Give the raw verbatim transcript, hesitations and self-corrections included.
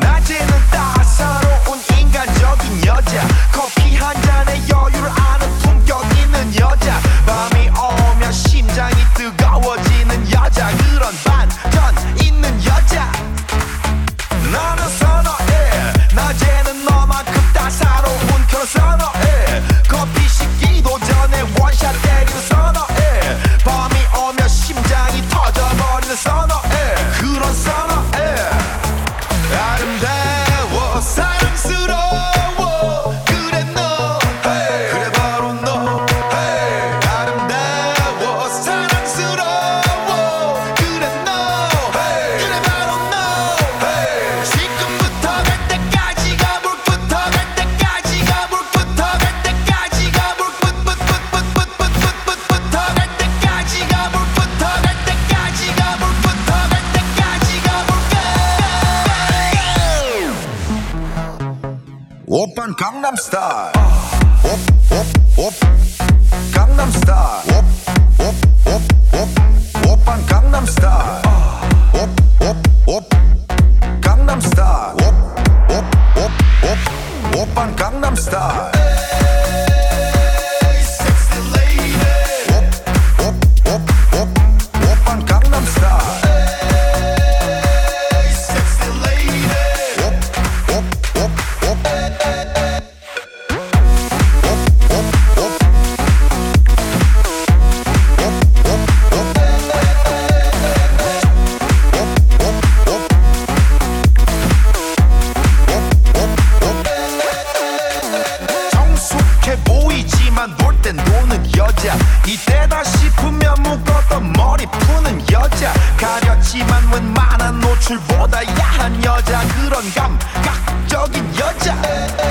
낮에는 따사로운 인간적인 여자, 커피 한 잔에 여유를 아는 품격 있는 여자, 밤이 오면 심장이 뜨거워지는 여자, 그런 반전 있는 여자 나는 선호해. 낮에는 너만큼 따사로운 그런 선호해. 커피 식기도 전에 원샷 때리는 선호해. 밤이 오면 심장이 터져버리는 선호해. 그런 선호해. 아름다워 사랑스러워 그래 너 hey. 그래 바로 너 hey. 아름다워 사랑스러워 그래 너 hey. 그래 바로 너 hey. 지금부터 갈 때까지가 불부터 갈 때까지가 불부터 갈 때까지가 불부부부부부부부부부터 갈 때까지가 불부터 갈 때까지가 불부터 갈 때까지가 불까 오빤 강남스타일 옵옵옵 강남스타일 옵옵옵옵 오빤 강남스타일 옵옵옵 강남스타일 옵옵옵옵 오빤 강남스타일 섹시 레이디 옵옵옵옵 오빤 강남스타일 섹시 레이디 옵옵옵옵 정숙해 보이지만 놀 땐 노는 여자, 이때다 싶으면 묶었던 머리 푸는 여자, 가렸지만 웬만한 노출보다 야한 여자, 그런 감각적인 여자